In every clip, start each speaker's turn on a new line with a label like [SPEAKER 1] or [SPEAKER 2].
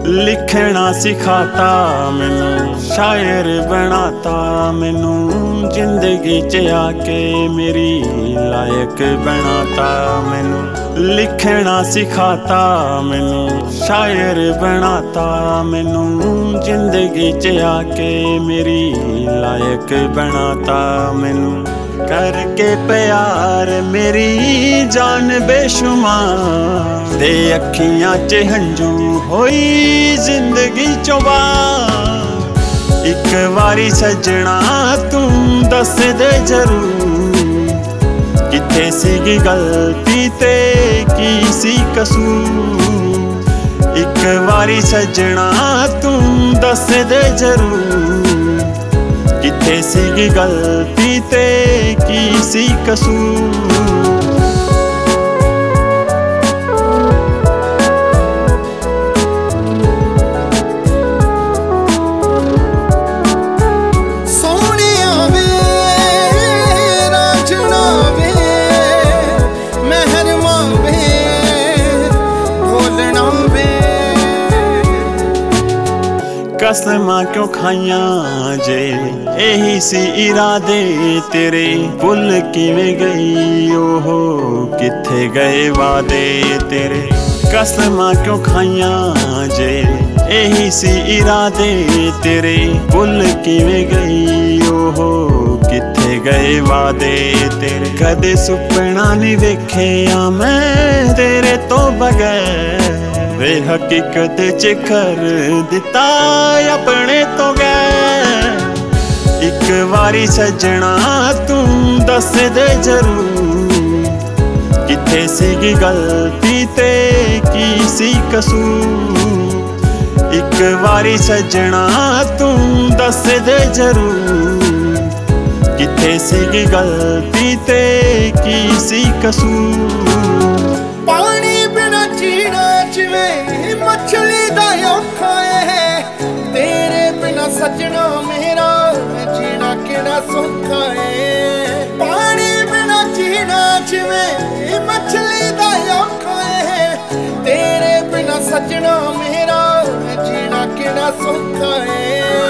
[SPEAKER 1] लिखना सिखाता मैनू, शायर बनाता मैनू, जिंदगी च आके मेरी लायक बनाता मैनू। लिखना सिखाता मैनू, शायर बनाता मैनू, जिंदगी च आके मेरी लायक बनाता मैनू। करके प्यार मेरी जान बेशुमार, ते अखियां च हंजू होई जिंदगी चों बार। इक वारी सजना तू दस दे जरूर, किथे सीगी गलती ते की सी कसूर। इक वारी सजना तू दस दे जरूर, किथे सीगी गलती ते की सी कसूर। कसमां क्यों खाइयां जे यही सी इरादे तेरे, भुल किवें गई ओहो किथे गए वादे तेरे। कसमां क्यों खाइयां जे यही सी इरादे तेरे, भुल किवें गई ओहो किथे गए वादे तेरे। कदे सुपना नहीं वेखिया मैं तेरे तो बगैर, वे हकीकत च कर दिता अपने तो गैर। इक वारी सजना तू दस दे जरूर, किथे सीगी गलती ते की सी कसूर। इक वारी सजना तू दस दे जरूर, किथे सीगी गलती ते की सी कसूर।
[SPEAKER 2] मछली दा औखा है तेरे बिना सजना मेरा, जीना केड़ा सौखा है। पानी बिना जीना जिवें मछली दा औखा है, तेरे बिना सजना मेरा, जीना केड़ा सौखा है।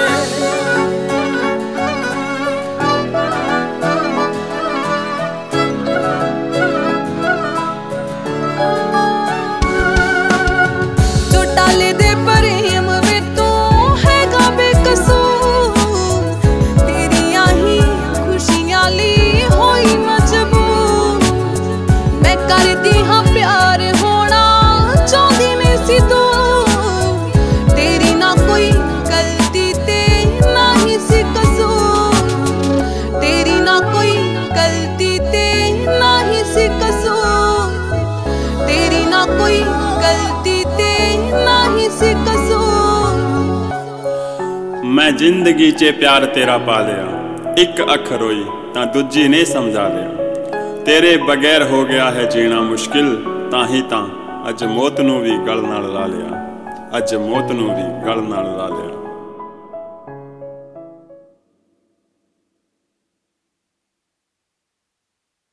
[SPEAKER 1] मैं जिंदगी च प्यार तेरा पा लिया, एक अख रोई तां दूजी ने समझा लिया। तेरे बगैर हो गया है जीना मुश्किल, ताही तां अज मौत नूं भी गल नाल ला लिया, अज मौत नूं भी गल नाल ला लिया।